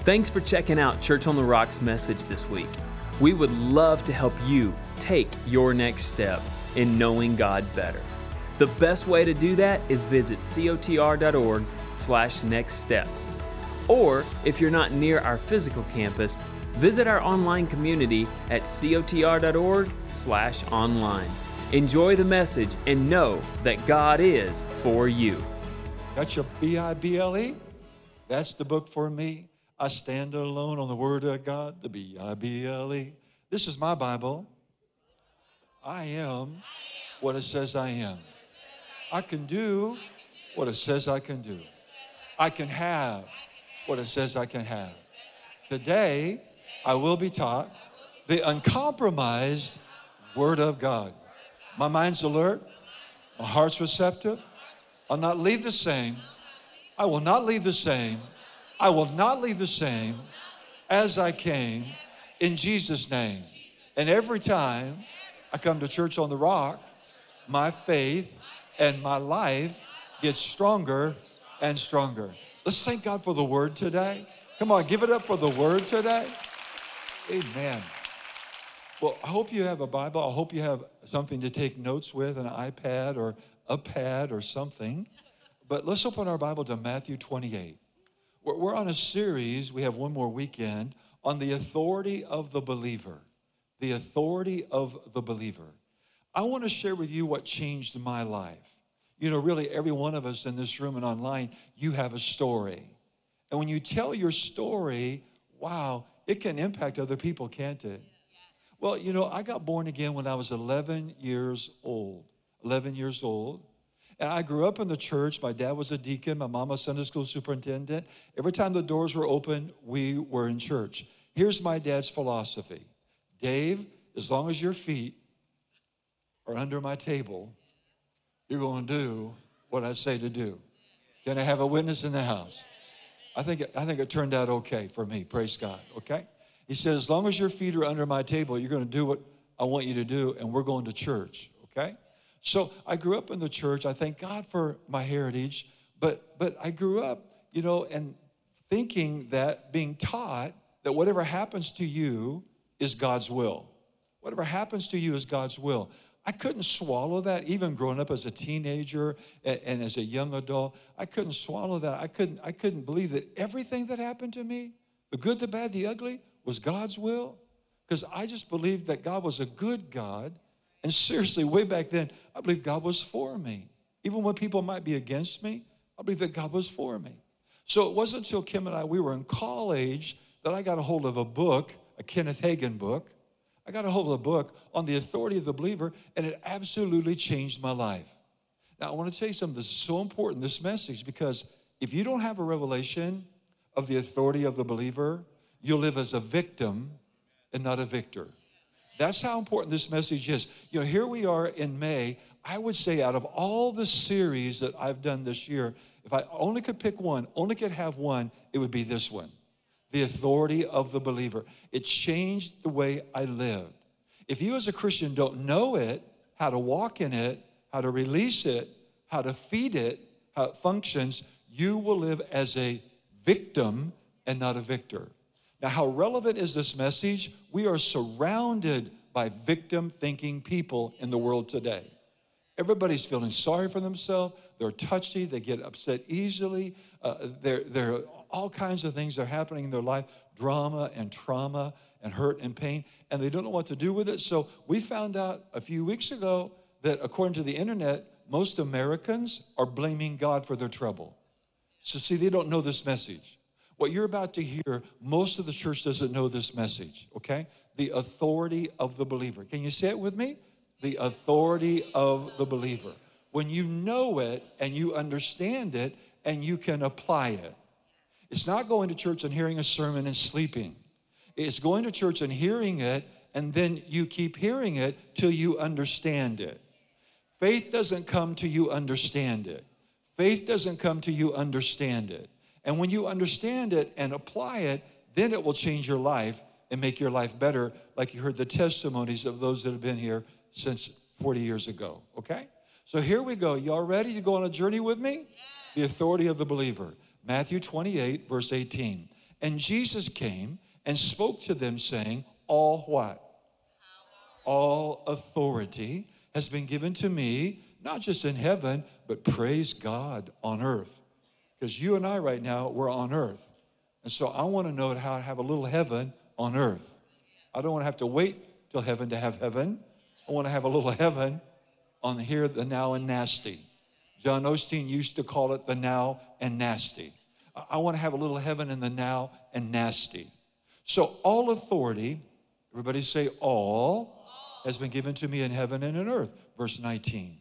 Thanks for checking out Church on the Rock's message this week. We would love to help you take your next step in knowing God better. The best way to do that is visit cotr.org/nextsteps. Or if you're not near our physical campus, visit our online community at cotr.org/online. Enjoy the message and know that God is for you. Got your Bible? That's the book for me. I stand alone on the Word of God, the Bible. This is my Bible. I am what it says I am. I can do what it says I can do. I can have what it says I can have. Today, I will be taught the uncompromised Word of God. My mind's alert. My heart's receptive. I'll not leave the same. I will not leave the same. I will not leave the same as I came, in Jesus' name. And every time I come to Church on the Rock, my faith and my life gets stronger and stronger. Let's thank God for the Word today. Come on, give it up for the Word today. Amen. Well, I hope you have a Bible. I hope you have something to take notes with, an iPad or a pad or something. But let's open our Bible to Matthew 28. We're on a series, we have one more weekend, on the authority of the believer. The authority of the believer. I want to share with you what changed my life. You know, really, every one of us in this room and online, you have a story. And when you tell your story, wow, it can impact other people, can't it? Well, you know, I got born again when I was 11 years old. 11 years old. And I grew up in the church. My dad was a deacon. My mom was Sunday school superintendent. Every time the doors were open, we were in church. Here's my dad's philosophy. Dave, as long as your feet are under my table, you're going to do what I say to do. Can I have a witness in the house? I think it turned out okay for me. Praise God. Okay? He said, as long as your feet are under my table, you're going to do what I want you to do, and we're going to church. Okay? So I grew up in the church. I thank God for my heritage, but I grew up, you know, and thinking that, being taught that whatever happens to you is God's will. Whatever happens to you is God's will. I couldn't swallow that, even growing up as a teenager and as a young adult. I couldn't swallow that. I couldn't believe that everything that happened to me, the good, the bad, the ugly, was God's will. Because I just believed that God was a good God. And seriously, way back then, I believed God was for me. Even when people might be against me, I believed that God was for me. So it wasn't until Kim and we were in college that I got a hold of a book, a Kenneth Hagin book. I got a hold of a book on the authority of the believer, and it absolutely changed my life. Now, I want to tell you something. This is so important, this message, because if you don't have a revelation of the authority of the believer, you'll live as a victim and not a victor. That's how important this message is. You know, here we are in May. I would say out of all the series that I've done this year, if I only could pick one, only could have one, it would be this one. The authority of the believer. It changed the way I lived. If you as a Christian don't know it, how to walk in it, how to release it, how to feed it, how it functions, you will live as a victim and not a victor. Now, how relevant is this message? We are surrounded by victim-thinking people in the world today. Everybody's feeling sorry for themselves. They're touchy. They get upset easily. There are all kinds of things that are happening in their life, drama and trauma and hurt and pain, and they don't know what to do with it. So we found out a few weeks ago that according to the internet, most Americans are blaming God for their trouble. So see, they don't know this message. What you're about to hear, most of the church doesn't know this message, okay? The authority of the believer. Can you say it with me? The authority of the believer. When you know it and you understand it and you can apply it. It's not going to church and hearing a sermon and sleeping. It's going to church and hearing it, and then you keep hearing it till you understand it. Faith doesn't come till you understand it. Faith doesn't come till you understand it. And when you understand it and apply it, then it will change your life and make your life better, like you heard the testimonies of those that have been here since 40 years ago, okay? So here we go. Y'all ready to go on a journey with me? The authority of the believer. Matthew 28, verse 18. And Jesus came and spoke to them, saying, all what? All authority has been given to me, not just in heaven, but praise God on earth. Because you and I right now, we're on earth. And so I want to know how to have a little heaven on earth. I don't want to have to wait till heaven to have heaven. I want to have a little heaven on here, the now and nasty. John Osteen used to call it the now and nasty. I want to have a little heaven in the now and nasty. So all authority, everybody say all, has been given to me in heaven and in earth. Verse 19.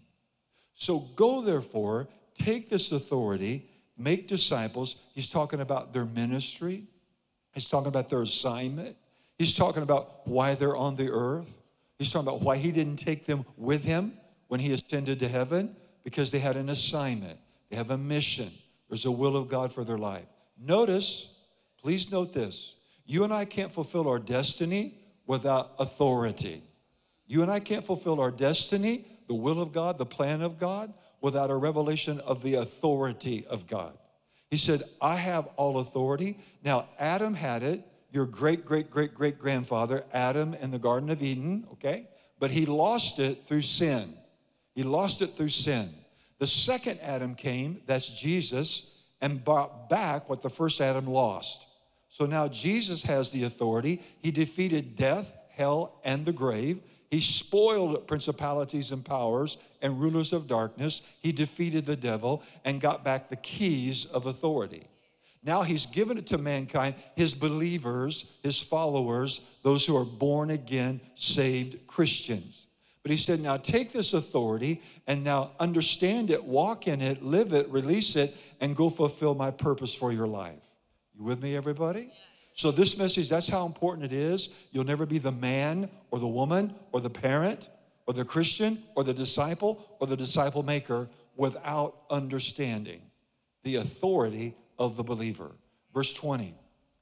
So go therefore, take this authority, make disciples. He's talking about their ministry. He's talking about their assignment. He's talking about why they're on the earth. He's talking about why he didn't take them with him when he ascended to heaven, because they had an assignment. They have a mission. There's a will of God for their life. Notice, please note this. You and I can't fulfill our destiny without authority. You and I can't fulfill our destiny, the will of God, the plan of God, without a revelation of the authority of God. He said, I have all authority. Now, Adam had it, your great-great-great-great-grandfather, Adam in the Garden of Eden, okay? But he lost it through sin. He lost it through sin. The second Adam came, that's Jesus, and brought back what the first Adam lost. So now Jesus has the authority. He defeated death, hell, and the grave. He spoiled principalities and powers and rulers of darkness. He defeated the devil and got back the keys of authority. Now he's given it to mankind, his believers, his followers, those who are born again, saved Christians. But he said, now take this authority and now understand it, walk in it, live it, release it, and go fulfill my purpose for your life. You with me, everybody? So this message, that's how important it is. You'll never be the man or the woman or the parent or the Christian or the disciple maker without understanding the authority of the believer. Verse 20,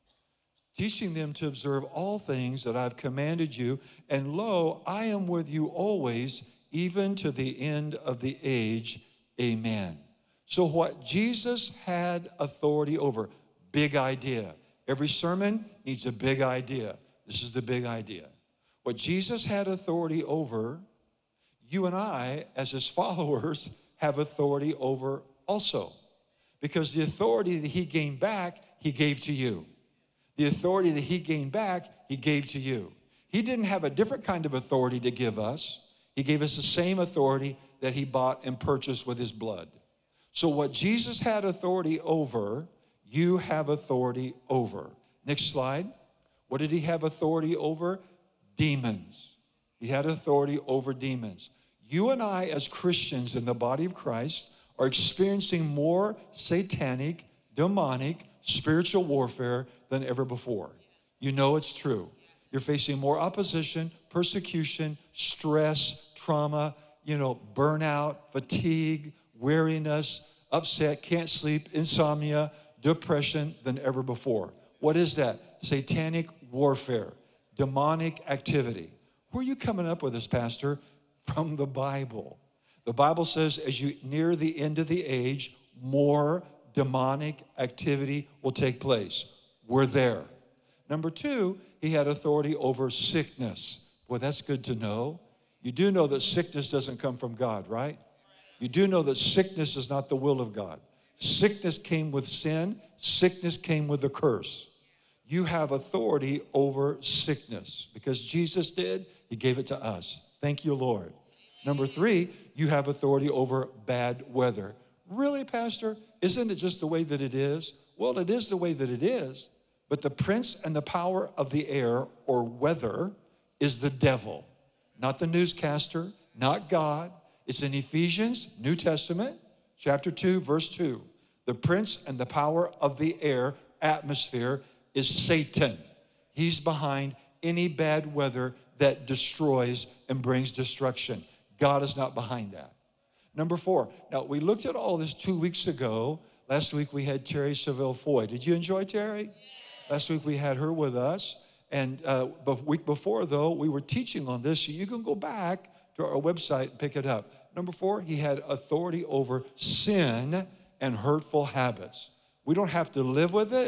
teaching them to observe all things that I've commanded you, and lo, I am with you always, even to the end of the age. Amen. So what Jesus had authority over, big idea. Every sermon needs a big idea. This is the big idea. What Jesus had authority over, you and I, as his followers, have authority over also. Because the authority that he gained back, he gave to you. The authority that he gained back, he gave to you. He didn't have a different kind of authority to give us. He gave us the same authority that he bought and purchased with his blood. So what Jesus had authority over, you have authority over. Next slide. What did he have authority over? Demons. He had authority over demons. You and I, as Christians in the body of Christ, are experiencing more satanic, demonic, spiritual warfare than ever before. You know it's true. You're facing more opposition, persecution, stress, trauma, burnout, fatigue, weariness, upset, can't sleep, insomnia, depression than ever before. What is that? Satanic warfare, demonic activity. Where are you coming up with this, Pastor? From the Bible. The Bible says as you near the end of the age, more demonic activity will take place. We're there. Number two, he had authority over sickness. Boy, that's good to know. You do know that sickness doesn't come from God, right? You do know that sickness is not the will of God. Sickness came with sin. Sickness came with the curse. You have authority over sickness because Jesus did. He gave it to us. Thank you, Lord. Number three, you have authority over bad weather. Really, Pastor? Isn't it just the way that it is? Well, it is the way that it is, but the prince and the power of the air or weather is the devil, not the newscaster, not God. It's in Ephesians, New Testament, chapter 2, verse 2. The prince and the power of the air, atmosphere, is Satan. He's behind any bad weather that destroys and brings destruction. God is not behind that. Number four, now we looked at all this 2 weeks ago. Last week we had Terry Seville Foy. Did you enjoy Terry? Last week we had her with us. And the week before, though, we were teaching on this. So you can go back to our website and pick it up. Number four, he had authority over sin and hurtful habits. We don't have to live with it,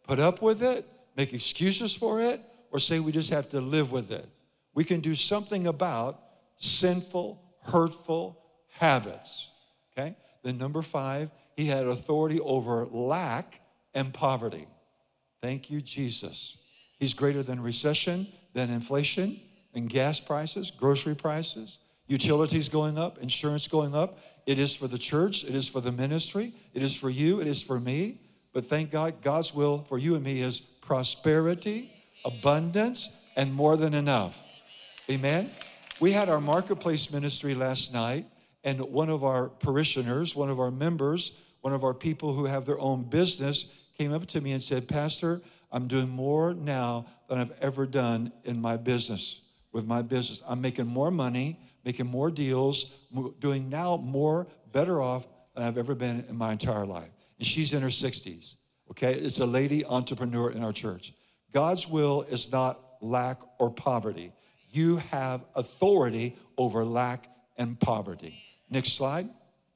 put up with it, make excuses for it, or say we just have to live with it. We can do something about sinful, hurtful habits, okay? Then number 5, he had authority over lack and poverty. Thank you, Jesus. He's greater than recession, than inflation, and gas prices, grocery prices, utilities going up, insurance going up. It is for the church. It is for the ministry. It is for you. It is for me. But thank God, God's will for you and me is prosperity, abundance, and more than enough. Amen? We had our marketplace ministry last night, and one of our parishioners, one of our members, one of our people who have their own business came up to me and said, Pastor, I'm doing more now than I've ever done in my business, with my business. I'm making more money, making more deals, doing now more, better off than I've ever been in my entire life. And she's in her 60s, okay? It's a lady entrepreneur in our church. God's will is not lack or poverty. You have authority over lack and poverty. Next slide.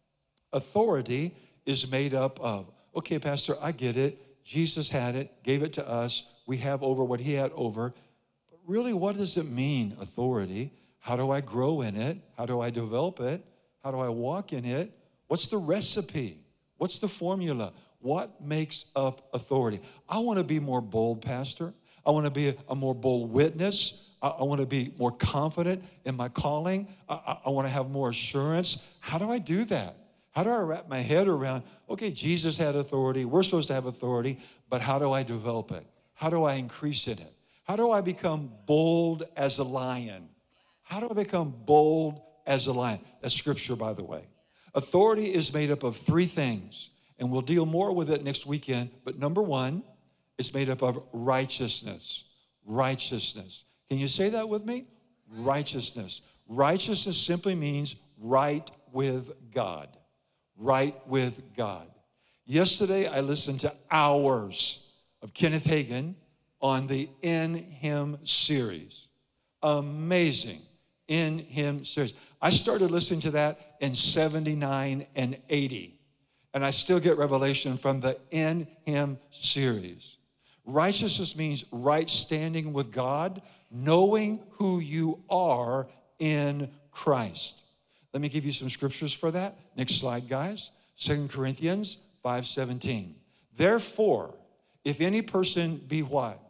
Authority is made up of, okay, Pastor, I get it. Jesus had it, gave it to us. We have over what he had over. But really, what does it mean, authority? How do I grow in it? How do I develop it? How do I walk in it? What's the recipe? What's the formula? What makes up authority? I want to be more bold, Pastor. I want to be a more bold witness. I want to be more confident in my calling. I want to have more assurance. How do I do that? How do I wrap my head around, okay, Jesus had authority. We're supposed to have authority, but how do I develop it? How do I increase in it? How do I become bold as a lion? How do I become bold as a lion? That's scripture, by the way. Authority is made up of 3 things, and we'll deal more with it next weekend. But number 1, it's made up of righteousness. Righteousness. Can you say that with me? Righteousness. Righteousness simply means right with God. Right with God. Yesterday, I listened to hours of Kenneth Hagin on the In Him series. Amazing. In Him series. I started listening to that in 79 and 80. And I still get revelation from the In Him series. Righteousness means right standing with God, knowing who you are in Christ. Let me give you some scriptures for that. Next slide, guys. 2 Corinthians 5:17. Therefore, if any person be what?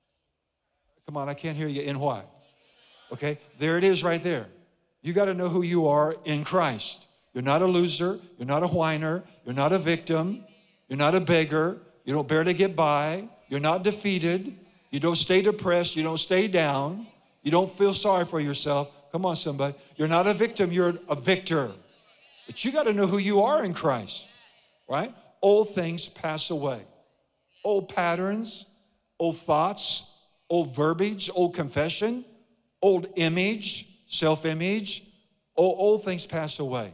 Come on, I can't hear you. In what? Okay, there it is right there. You got to know who you are in Christ. You're not a loser. You're not a whiner. You're not a victim. You're not a beggar. You don't barely get by. You're not defeated. You don't stay depressed. You don't stay down. You don't feel sorry for yourself. Come on, somebody. You're not a victim. You're a victor. But you got to know who you are in Christ, right? Old things pass away. Old patterns, old thoughts, old verbiage, old confession, old image, self-image, old things pass away.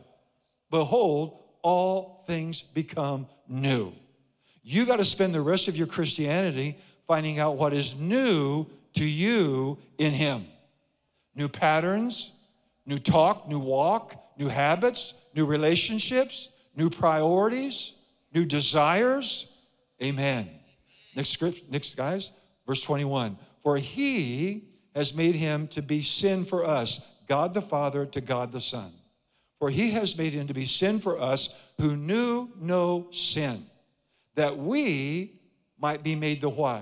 Behold, all things become new. You got to spend the rest of your Christianity finding out what is new to you in Him. New patterns, new talk, new walk, new habits, new relationships, new priorities, new desires. Amen. Next script, next guys, verse 21. For He has made Him to be sin for us, God the Father to God the Son. For He has made Him to be sin for us who knew no sin, that we might be made the what?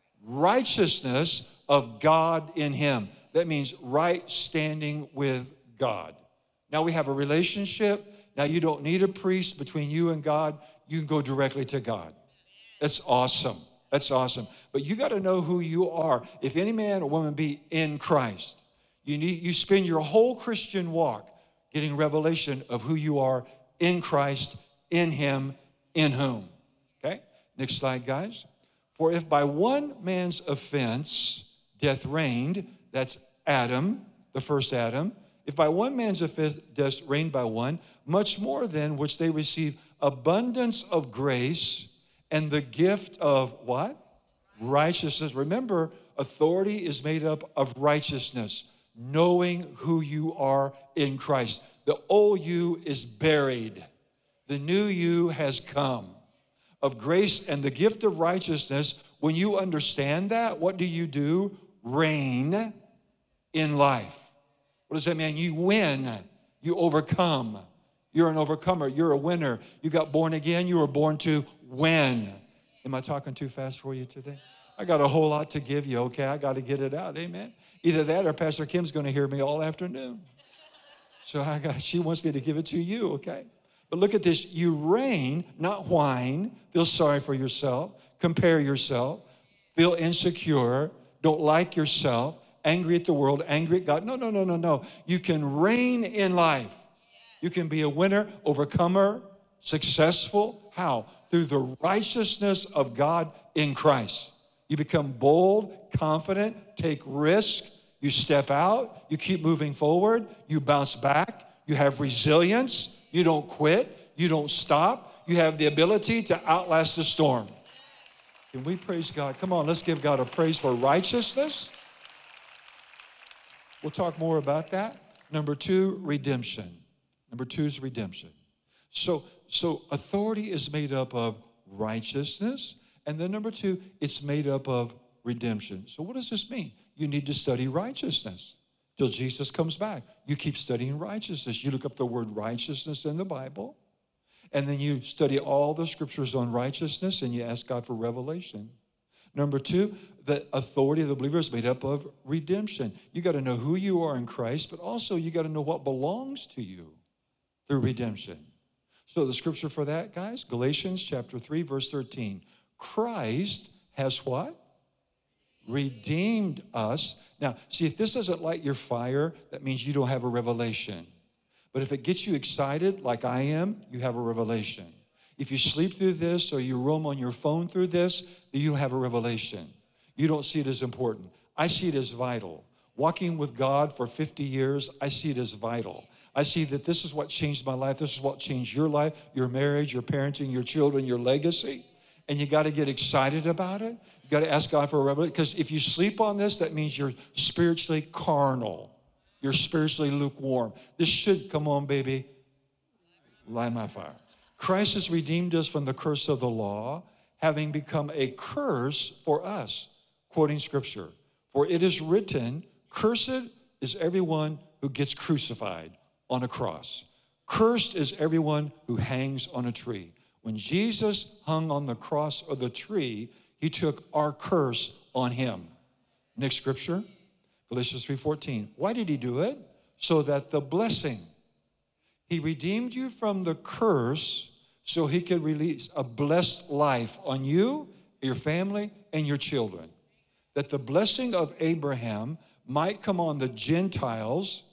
Righteousness of God in Him. That means right standing with God. Now we have a relationship. Now you don't need a priest between you and God. You can go directly to God. That's awesome. That's awesome. But you got to know who you are. If any man or woman be in Christ, you spend your whole Christian walk getting revelation of who you are in Christ, in Him, in whom. Okay? Next slide, guys. For if by one man's offense death reigned, that's Adam, the first Adam. If by one man's offense death reigned by one, much more than which they receive abundance of grace and the gift of what? Righteousness. Remember, authority is made up of righteousness, knowing who you are in Christ. The old you is buried. The new you has come. Of grace and the gift of righteousness, When you understand that, what do? Reign in life. What does that mean? You win. You overcome. You're an overcomer. You're a winner. You got born again. You were born to win. Am I talking too fast for you today? I got a whole lot to give you, okay? I got to get it out, amen? Either that or Pastor Kim's going to hear me all afternoon. So she wants me to give it to you, okay? But look at this. You reign, not whine, feel sorry for yourself, compare yourself, feel insecure, don't like yourself, angry at the world, angry at God. No. You can reign in life. You can be a winner, overcomer, successful. How? Through the righteousness of God in Christ. You become bold, confident, take risk. You step out. You keep moving forward. You bounce back. You have resilience. You don't quit. You don't stop. You have the ability to outlast the storm. Can we praise God? Come on, let's give God a praise for righteousness. We'll talk more about that. Number 2, redemption. Number 2 is redemption. So authority is made up of righteousness. And then number 2, it's made up of redemption. So what does this mean? You need to study righteousness till Jesus comes back. You keep studying righteousness. You look up the word righteousness in the Bible, and then you study all the scriptures on righteousness, and you ask God for revelation. Number 2, the authority of the believer is made up of redemption. You got to know who you are in Christ, but also you got to know what belongs to you through redemption. So the scripture for that, guys, Galatians chapter 3, verse 13. Christ has what? Redeemed us. Now, see, if this doesn't light your fire, that means you don't have a revelation. But if it gets you excited like I am, you have a revelation. If you sleep through this or you roam on your phone through this, then you have a revelation. You don't see it as important. I see it as vital. Walking with God for 50 years, I see it as vital. I see that this is what changed my life. This is what changed your life, your marriage, your parenting, your children, your legacy. And you got to get excited about it. You got to ask God for a revelation. Because if you sleep on this, that means you're spiritually carnal. You're spiritually lukewarm. This should, come on, baby, light my fire. Christ has redeemed us from the curse of the law, having become a curse for us, quoting scripture. For it is written, cursed is everyone who gets crucified on a cross. Cursed is everyone who hangs on a tree. When Jesus hung on the cross or the tree, he took our curse on him. Next scripture, Galatians 3:14. Why did he do it? So that the blessing. He redeemed you from the curse so he could release a blessed life on you, your family, and your children. That the blessing of Abraham might come on the Gentiles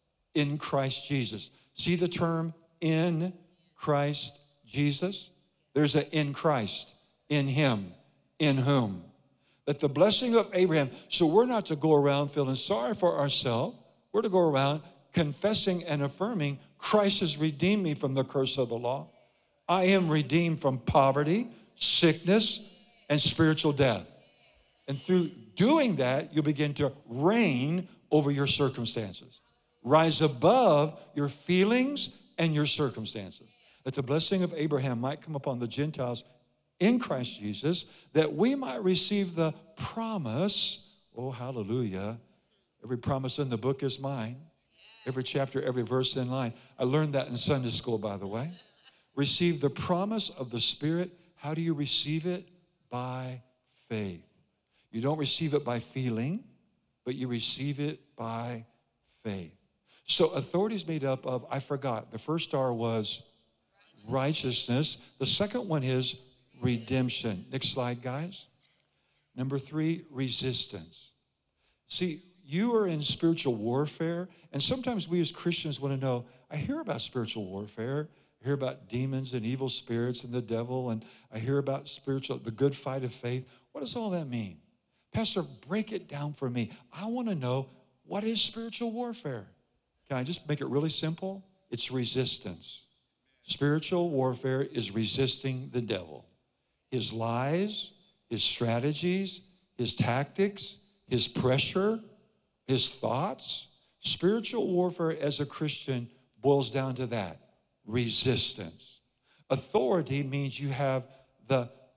in Christ Jesus. See the term in Christ Jesus? There's an in Christ, in him, in whom. That the blessing of Abraham, so we're not to go around feeling sorry for ourselves. We're to go around confessing and affirming, Christ has redeemed me from the curse of the law. I am redeemed from poverty, sickness, and spiritual death. And through doing that, you begin to reign over your circumstances. Rise above your feelings and your circumstances. That the blessing of Abraham might come upon the Gentiles in Christ Jesus, that we might receive the promise. Oh, hallelujah. Every promise in the book is mine. Every chapter, every verse in line. I learned that in Sunday school, by the way. Receive the promise of the Spirit. How do you receive it? By faith. You don't receive it by feeling, but you receive it by faith. So authority is made up of, I forgot, the first R was righteousness. The second one is redemption. Next slide, guys. Number 3, resistance. See, you are in spiritual warfare, and sometimes we as Christians want to know, I hear about spiritual warfare. I hear about demons and evil spirits and the devil, and I hear about the good fight of faith. What does all that mean? Pastor, break it down for me. I want to know, what is spiritual warfare? Can I just make it really simple? It's resistance. Spiritual warfare is resisting the devil. His lies, his strategies, his tactics, his pressure, his thoughts. Spiritual warfare as a Christian boils down to that, resistance. Authority means you have the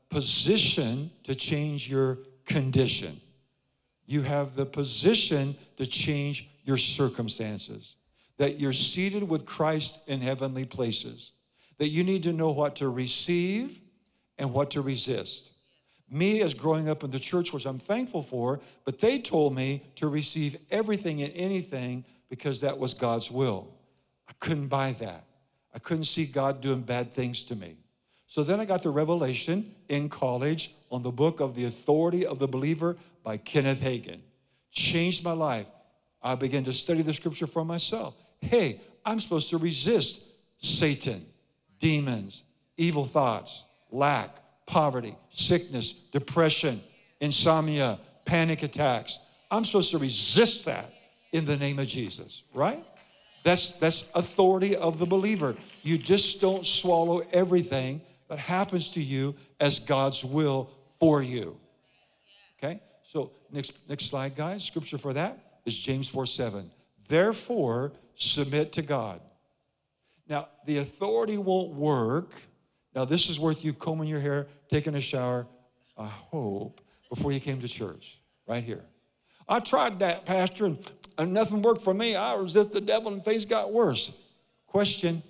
position to change your condition. You have the position to change your circumstances. That you're seated with Christ in heavenly places. That you need to know what to receive and what to resist. Me, as growing up in the church, which I'm thankful for, but they told me to receive everything and anything because that was God's will. I couldn't buy that. I couldn't see God doing bad things to me. So then I got the revelation in college on the book of The Authority of the Believer by Kenneth Hagin. Changed my life. I began to study the scripture for myself. Hey, I'm supposed to resist Satan, demons, evil thoughts, lack, poverty, sickness, depression, insomnia, panic attacks. I'm supposed to resist that in the name of Jesus, right? That's authority of the believer. You just don't swallow everything that happens to you as God's will for you. Okay? So next slide, guys. Scripture for that is James 4:7. Therefore, submit to God. Now, the authority won't work. Now, this is worth you combing your hair, taking a shower, I hope, before you came to church, right here. I tried that, Pastor, and nothing worked for me. I resisted the devil and things got worse. Question,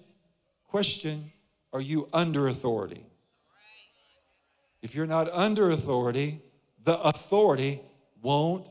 are you under authority? If you're not under authority, the authority won't,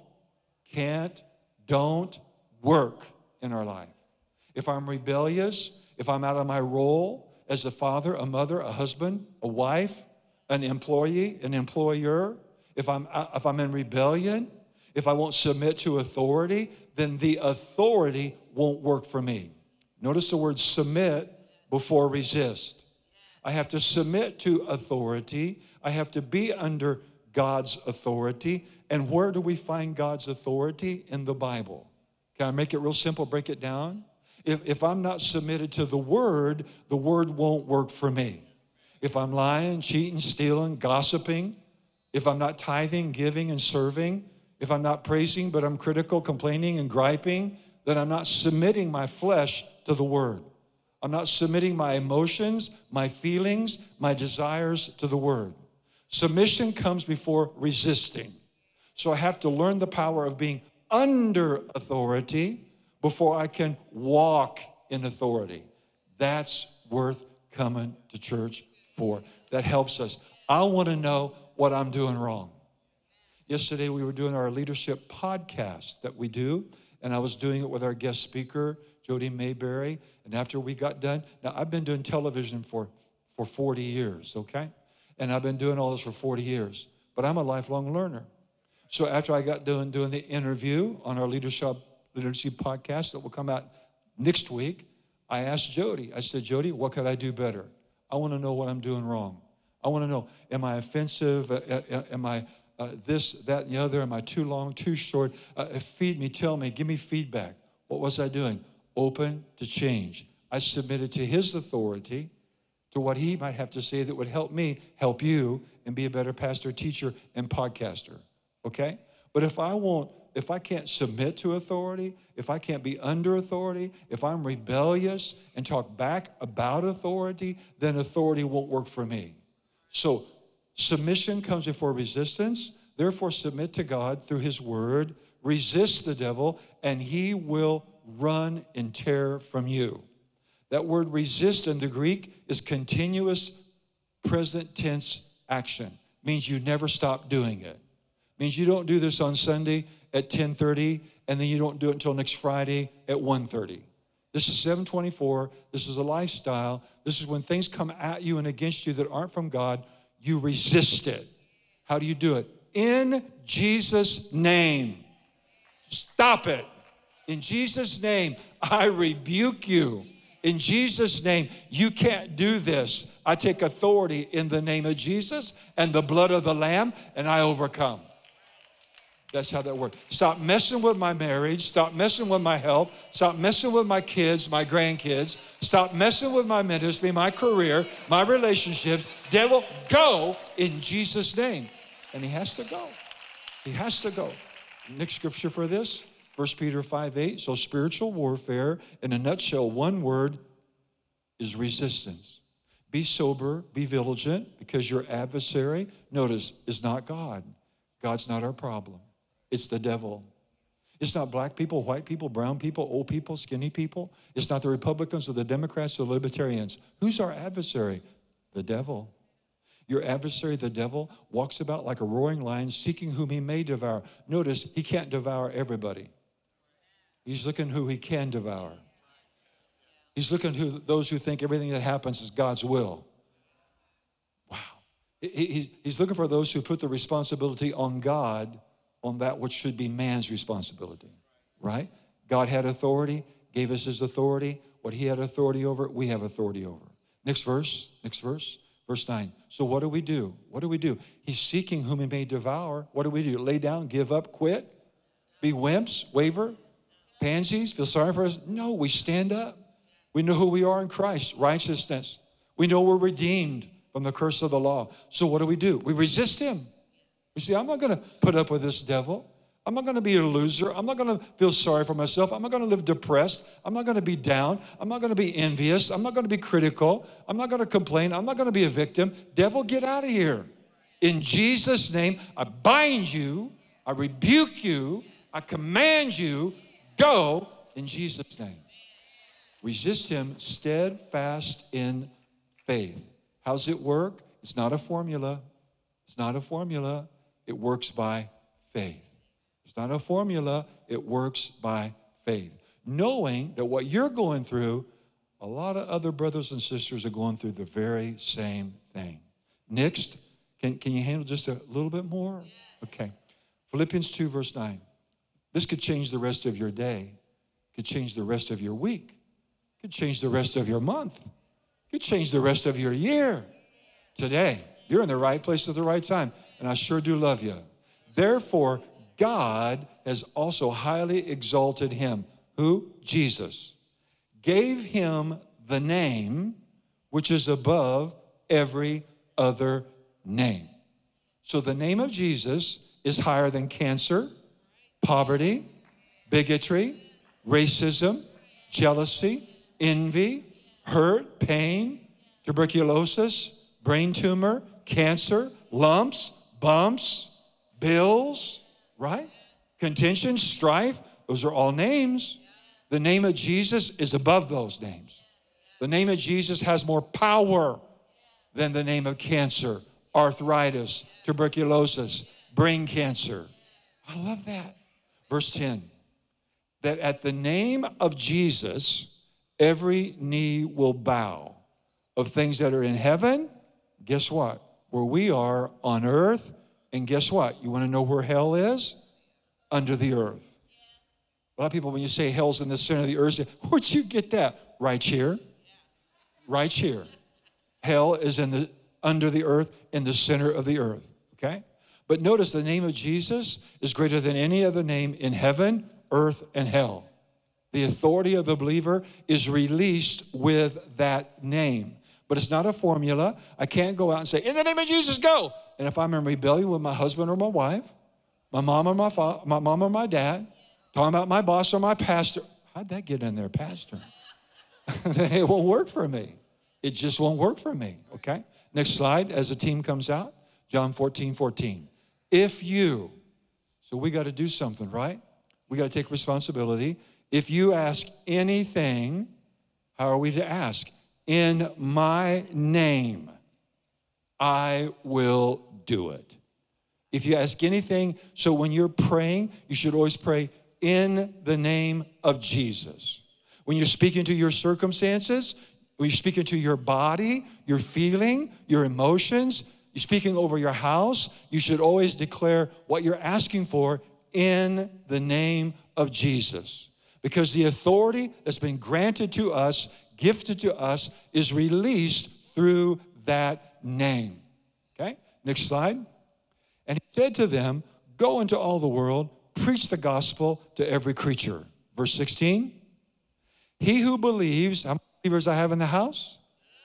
can't, don't work in our life. If I'm rebellious, if I'm out of my role as a father, a mother, a husband, a wife, an employee, an employer, if I'm in rebellion, if I won't submit to authority, then the authority won't work for me. Notice the word submit before resist. I have to submit to authority. I have to be under God's authority. And where do we find God's authority? In the Bible. Can I make it real simple, break it down? If I'm not submitted to the word won't work for me. If I'm lying, cheating, stealing, gossiping, if I'm not tithing, giving, and serving, if I'm not praising, but I'm critical, complaining, and griping, then I'm not submitting my flesh to the word. I'm not submitting my emotions, my feelings, my desires to the word. Submission comes before resisting. So I have to learn the power of being under authority before I can walk in authority. That's worth coming to church for. That helps us. I want to know what I'm doing wrong. Yesterday we were doing our leadership podcast that we do, and I was doing it with our guest speaker, Jody Mayberry. And after we got done, now I've been doing television for 40 years, okay? And I've been doing all this for 40 years, but I'm a lifelong learner. So after I got done doing the interview on our leadership podcast that will come out next week, I asked Jody, I said, Jody, what could I do better? I want to know what I'm doing wrong. I want to know, am I offensive? Am I this, that, and the other? Am I too long, too short? Feed me, tell me, give me feedback. What was I doing? Open to change. I submitted to his authority, to what he might have to say that would help me, help you, and be a better pastor, teacher, and podcaster, okay? But if I can't submit to authority, if I can't be under authority, if I'm rebellious and talk back about authority, then authority won't work for me. So submission comes before resistance. Therefore, submit to God through his word. Resist the devil, and he will run in terror from you. That word resist in the Greek is continuous present tense action. Means you never stop doing it. Means you don't do this on Sunday at 10:30, and then you don't do it until next Friday at 1:30. This is 724. This is a lifestyle. This is when things come at you and against you that aren't from God, you resist it. How do you do it? In Jesus' name. Stop it. In Jesus' name, I rebuke you. In Jesus' name, you can't do this. I take authority in the name of Jesus and the blood of the Lamb, and I overcome. That's how that works. Stop messing with my marriage. Stop messing with my health. Stop messing with my kids, my grandkids. Stop messing with my ministry, my career, my relationships. Devil, go in Jesus' name. And he has to go. He has to go. Next scripture for this, 1 Peter 5:8. So spiritual warfare, in a nutshell, one word is resistance. Be sober, be vigilant, because your adversary, notice, is not God. God's not our problem. It's the devil. It's not black people, white people, brown people, old people, skinny people. It's not the Republicans or the Democrats or the Libertarians. Who's our adversary? The devil. Your adversary, the devil, walks about like a roaring lion, seeking whom he may devour. Notice, he can't devour everybody. He's looking who he can devour. He's looking who those who think everything that happens is God's will. Wow. He's looking for those who put the responsibility on God on that which should be man's responsibility, right? God had authority, gave us his authority. What he had authority over, we have authority over. Next verse. Verse 9. So what do we do? What do we do? He's seeking whom he may devour. What do we do? Lay down, give up, quit? Be wimps, waver, pansies, feel sorry for us? No, we stand up. We know who we are in Christ, righteousness. We know we're redeemed from the curse of the law. So what do? We resist him. You see, I'm not going to put up with this devil. I'm not going to be a loser. I'm not going to feel sorry for myself. I'm not going to live depressed. I'm not going to be down. I'm not going to be envious. I'm not going to be critical. I'm not going to complain. I'm not going to be a victim. Devil, get out of here. In Jesus' name, I bind you. I rebuke you. I command you, go in Jesus' name. Resist him steadfast in faith. How's it work? It's not a formula. It's not a formula. It works by faith. It's not a formula. It works by faith. Knowing that what you're going through, a lot of other brothers and sisters are going through the very same thing. Next, can you handle just a little bit more? Okay. Philippians 2, verse 9. This could change the rest of your day. Could change the rest of your week. Could change the rest of your month. Could change the rest of your year. Today, you're in the right place at the right time. And I sure do love you. Therefore, God has also highly exalted him. Who? Jesus. Gave him the name which is above every other name. So the name of Jesus is higher than cancer, poverty, bigotry, racism, jealousy, envy, hurt, pain, tuberculosis, brain tumor, cancer, lumps, bumps, bills, right? Contention, strife, those are all names. The name of Jesus is above those names. The name of Jesus has more power than the name of cancer, arthritis, tuberculosis, brain cancer. I love that. Verse 10, that at the name of Jesus, every knee will bow of things that are in heaven. Guess what? Where we are on earth. And guess what? You want to know where hell is? Under the earth. A lot of people, when you say hell's in the center of the earth, say, where'd you get that? Right here. Right here. Hell is under the earth, in the center of the earth. Okay? But notice the name of Jesus is greater than any other name in heaven, earth, and hell. The authority of the believer is released with that name. But it's not a formula. I can't go out and say, in the name of Jesus, go. And if I'm in rebellion with my husband or my wife, my mom or my mom or my dad, talking about my boss or my pastor, how'd that get in there, pastor? It won't work for me. It just won't work for me, okay? Next slide, as the team comes out, John 14:14. If you, so we got to do something, right? We got to take responsibility. If you ask anything, how are we to ask? In my name, I will do it. If you ask anything, so when you're praying, you should always pray in the name of Jesus. When you're speaking to your circumstances, when you're speaking to your body, your feeling, your emotions, you're speaking over your house, you should always declare what you're asking for in the name of Jesus. Because the authority that's been granted to us, gifted to us, is released through that name. Okay? Next slide. And he said to them, go into all the world, preach the gospel to every creature. Verse 16. He who believes, how many believers I have in the house?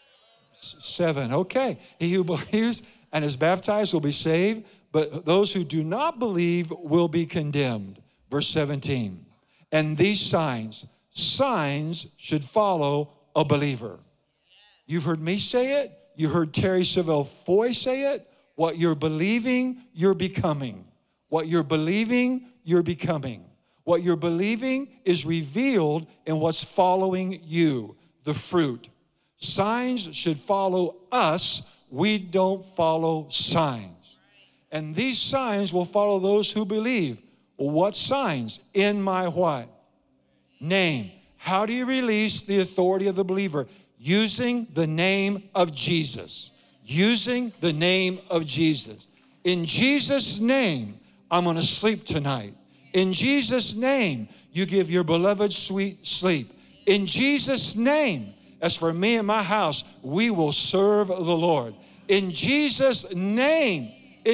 7. Okay. He who believes and is baptized will be saved, but those who do not believe will be condemned. Verse 17. And these signs should follow a believer. You've heard me say it. You heard Terry Savelle Foy say it. What you're believing, you're becoming. What you're believing, you're becoming. What you're believing is revealed in what's following you, the fruit. Signs should follow us. We don't follow signs. And these signs will follow those who believe. What signs? In my what? Name. How do you release the authority of the believer? Using the name of Jesus. Using the name of Jesus. In Jesus' name, I'm going to sleep tonight. In Jesus' name, you give your beloved sweet sleep. In Jesus' name, as for me and my house, we will serve the Lord. In Jesus' name,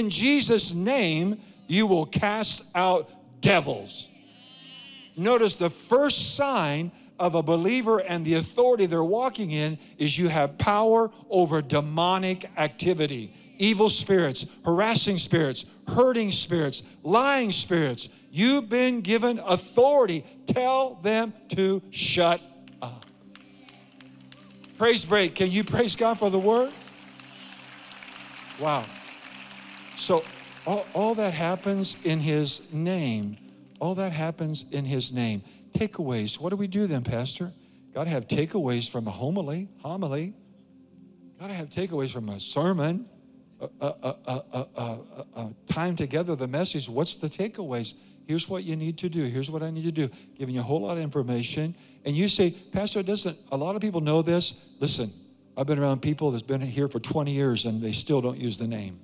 you will cast out devils. Notice the first sign of a believer and the authority they're walking in is you have power over demonic activity, evil spirits, harassing spirits, hurting spirits, lying spirits. You've been given authority. Tell them to shut up. Praise break. Can you praise God for the word? Wow. So all that happens in his name. All that happens in his name. Takeaways. What do we do then, Pastor? Got to have takeaways from a homily. Got to have takeaways from a sermon. Time together, the message. What's the takeaways? Here's what you need to do. Here's what I need to do. Giving you a whole lot of information. And you say, Pastor, a lot of people know this. Listen, I've been around people that's been here for 20 years and they still don't use the name.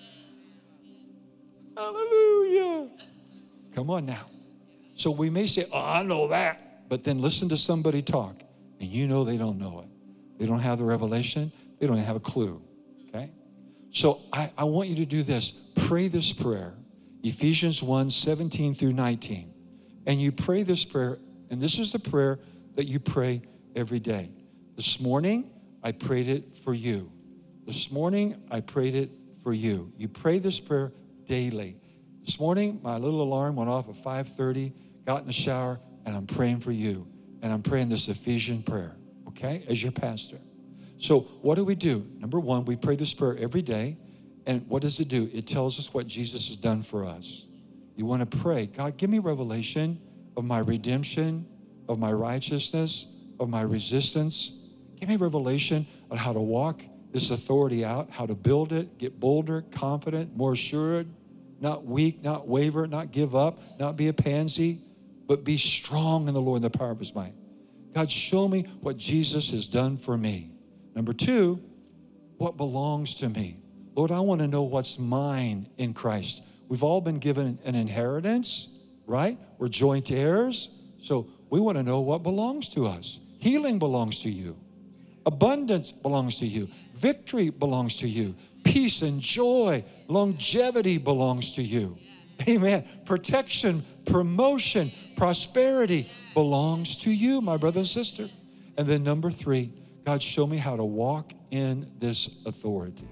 Hallelujah. Come on now. So we may say, oh, I know that. But then listen to somebody talk. And you know they don't know it. They don't have the revelation. They don't have a clue. Okay? So I want you to do this. Pray this prayer. Ephesians 1:17 through 19. And you pray this prayer. And this is the prayer that you pray every day. This morning, I prayed it for you. This morning, I prayed it for you. You pray this prayer daily. This morning, my little alarm went off at 5:30, got in the shower, and I'm praying for you. And I'm praying this Ephesian prayer, okay, as your pastor. So what do we do? Number one, we pray this prayer every day. And what does it do? It tells us what Jesus has done for us. You want to pray, God, give me revelation of my redemption, of my righteousness, of my resistance. Give me revelation on how to walk this authority out, how to build it, get bolder, confident, more assured, not weak, not waver, not give up, not be a pansy, but be strong in the Lord and the power of his might. God, show me what Jesus has done for me. Number two, what belongs to me. Lord, I want to know what's mine in Christ. We've all been given an inheritance, right? We're joint heirs. So we want to know what belongs to us. Healing belongs to you. Abundance belongs to you. Victory belongs to you. Peace and joy, longevity belongs to you. Amen. Protection, promotion, prosperity belongs to you, my brother and sister. And then number three, God, show me how to walk in this authority.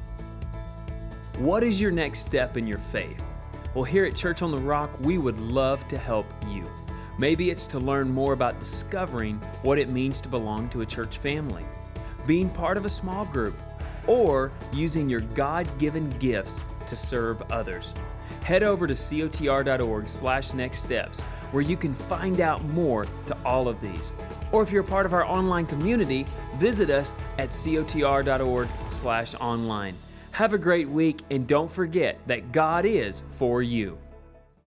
What is your next step in your faith? Well, here at Church on the Rock, we would love to help you. Maybe it's to learn more about discovering what it means to belong to a church family, being part of a small group, or using your God-given gifts to serve others. Head over to cotr.org/nextsteps, where you can find out more to all of these. Or if you're a part of our online community, visit us at cotr.org/online. Have a great week, and don't forget that God is for you.